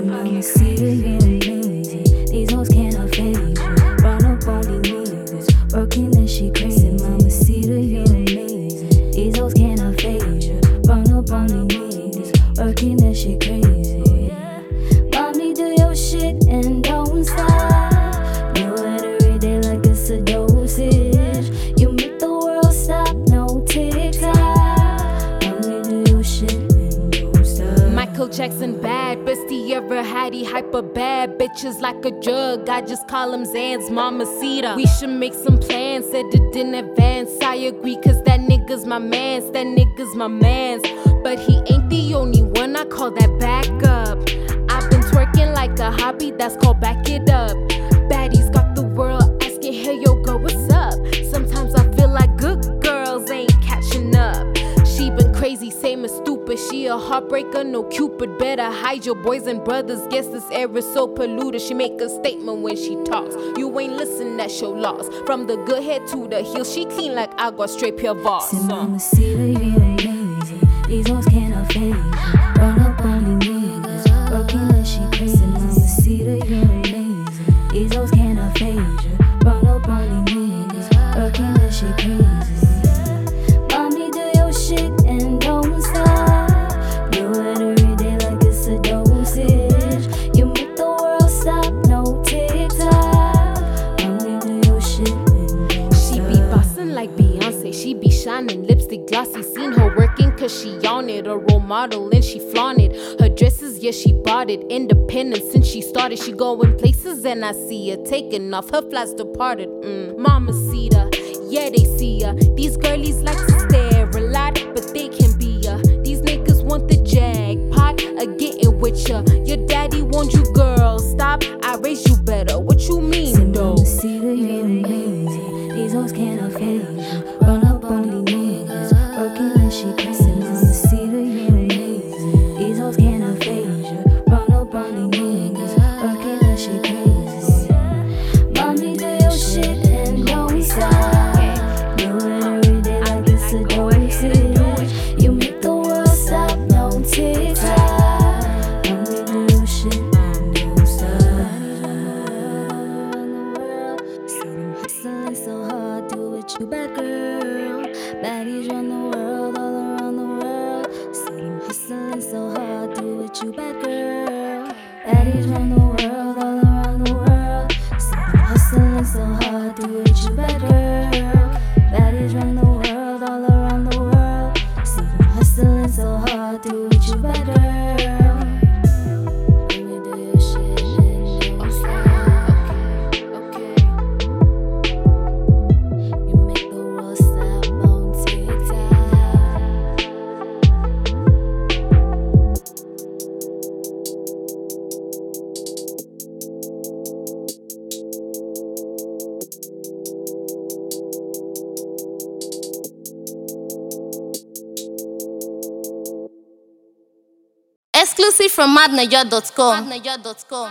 Said mama, see that you're amazing. These hoes cannot fade you. Run up on these niggas, working that shit crazy. Said mama, see that you're amazing. These hoes cannot fade you. Run up on these niggas, working that shit crazy. Mommy, do your shit and don't stop. Do it every day like it's a dosage. You make the world stop, no TikTok. Mommy, do your shit and don't stop. Michael Jackson bad, bestie ever had he hyper bad. Bitches like a drug, I just call him Zan's Mamacita. We should make some plans, said it in advance. I agree, cause that nigga's my mans, that nigga's my mans. But he ain't the only one, I call that backup. I've been twerking like a hobby, that's called back it up. Baddies got the world asking, hey yo girl, what's up? Sometimes I feel like good girls ain't catching up. She been crazy, same as stupid. She a heartbreaker, no Cupid. Better hide your boys and brothers. Guess this air is so polluted. She make a statement when she talks. You ain't listen, that's your loss. From the good head to the heel, she clean like agua, straight pure boss. Said mama, see that you're amazing. These hoes cannot fade you. Run up on these niggas, working that shit crazy. Said mama, see that you're amazing. These hoes cannot fade you. Run up on these niggas, working that shit crazy. Mommy, do your shit and don't stop. Do it every day like it's a dosage. You make the world stop, no TikTok. Mommy, do your shit and don't stop. She be bossing like Beyonce. She be shining, lipstick glossy. Seen her working cause she on it. A role model and she flaunt it. Her dresses, yeah, she bought it. Independent since she started. She going places and I see her taking off. Her flights departed. Mamacita, yeah, they see her. These girlies like to stare a lot, but they can be ya. These niggas want the jackpot, getting with ya. Your daddy want you, girl. Stop, I raised you better. What you mean, Said though? mama, see that you're amazing. These hoes cannot fade you. Run up on these niggas, working that shit crazy. Said mama, see that you're amazing. These hoes cannot fade you. Run up on these niggas, working that shit crazy. Mommy, do your shit and don't stop. Do it every day like it's a dosage. You make the world stop, no TikTok. Mommy, do your shit and don't stop. Hustling so hard, do it you bad girl. Baddies run the world, all around the world. See them hustling so hard, do it you bad girl. Baddies run the world, all around the world. See them hustling so hard, do it you bad girl. Baddies run the world, all around the world. See them hustling so hard, do it you bad girl. Mommy, do your shit and don't stop. Okay. You make the world stop on TikTok. Exclusive from madnaja.com.